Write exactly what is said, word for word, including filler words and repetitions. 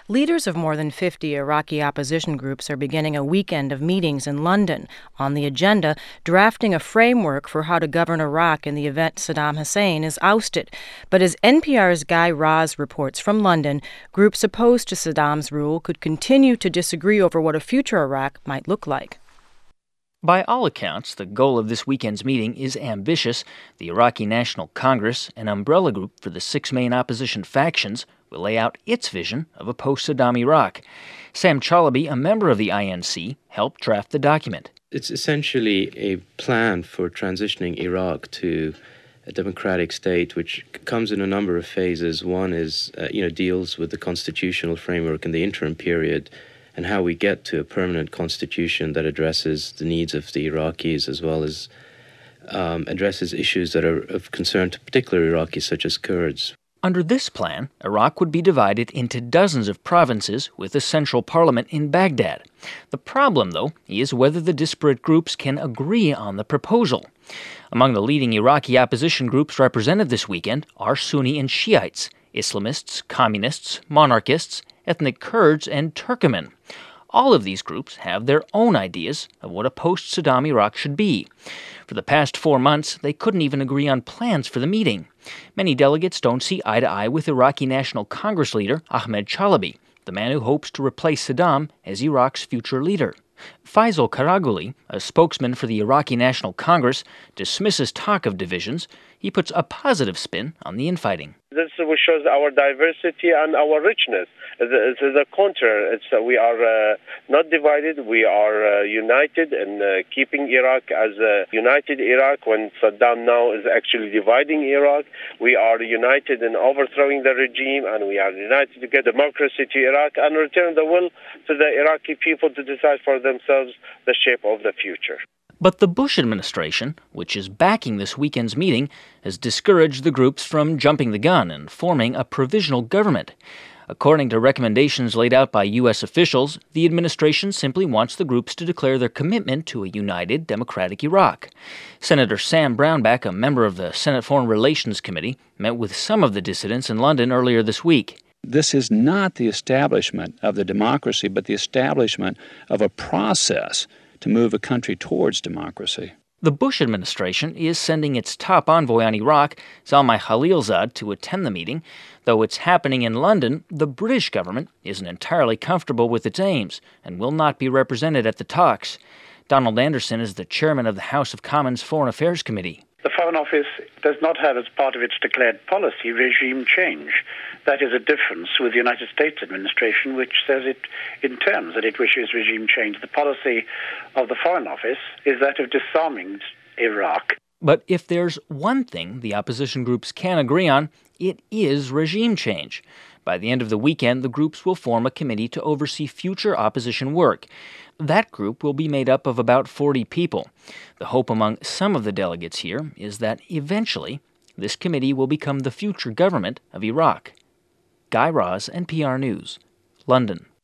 Leaders of more than fifty Iraqi opposition groups are beginning a weekend of meetings in London. On the agenda, drafting a framework for how to govern Iraq in the event Saddam Hussein is ousted. But as N P R's Guy Raz reports from London, groups opposed to Saddam's rule could continue to disagree over what a future Iraq might look like. By all accounts, the goal of this weekend's meeting is ambitious. The Iraqi National Congress, an umbrella group for the six main opposition factions, will lay out its vision of a post-Saddam Iraq. Sam Chalabi, a member of the I N C, helped draft the document. It's essentially a plan for transitioning Iraq to a democratic state, which comes in a number of phases. One is, uh, you know, deals with the constitutional framework in the interim period, and how we get to a permanent constitution that addresses the needs of the Iraqis, as well as um, addresses issues that are of concern to particular Iraqis, such as Kurds. Under this plan, Iraq would be divided into dozens of provinces with a central parliament in Baghdad. The problem, though, is whether the disparate groups can agree on the proposal. Among the leading Iraqi opposition groups represented this weekend are Sunni and Shiites, Islamists, communists, monarchists, ethnic Kurds, and Turkmen. All of these groups have their own ideas of what a post-Saddam Iraq should be. For the past four months, they couldn't even agree on plans for the meeting. Many delegates don't see eye to eye with Iraqi National Congress leader Ahmed Chalabi, the man who hopes to replace Saddam as Iraq's future leader. Faisal Karaguli, a spokesman for the Iraqi National Congress, dismisses talk of divisions. He puts a positive spin on the infighting. This shows our diversity and our richness. It's the counter. It's, uh, we are uh, not divided. We are uh, united in uh, keeping Iraq as a united Iraq when Saddam now is actually dividing Iraq. We are united in overthrowing the regime, and we are united to get democracy to Iraq and return the will to the Iraqi people to decide for themselves the shape of the future. But the Bush administration, which is backing this weekend's meeting, has discouraged the groups from jumping the gun and forming a provisional government. According to recommendations laid out by U S officials, the administration simply wants the groups to declare their commitment to a united, democratic Iraq. Senator Sam Brownback, a member of the Senate Foreign Relations Committee, met with some of the dissidents in London earlier this week. This is not the establishment of the democracy, but the establishment of a process to move a country towards democracy. The Bush administration is sending its top envoy on Iraq, Zalmay Khalilzad, to attend the meeting. Though it's happening in London, the British government isn't entirely comfortable with its aims and will not be represented at the talks. Donald Anderson is the chairman of the House of Commons Foreign Affairs Committee. The Foreign Office does not have as part of its declared policy regime change. That is a difference with the United States administration, which says it in terms that it wishes regime change. The policy of the Foreign Office is that of disarming Iraq. But if there's one thing the opposition groups can agree on, it is regime change. By the end of the weekend, the groups will form a committee to oversee future opposition work. That group will be made up of about forty people. The hope among some of the delegates here is that eventually this committee will become the future government of Iraq. Guy Raz, N P R News, London.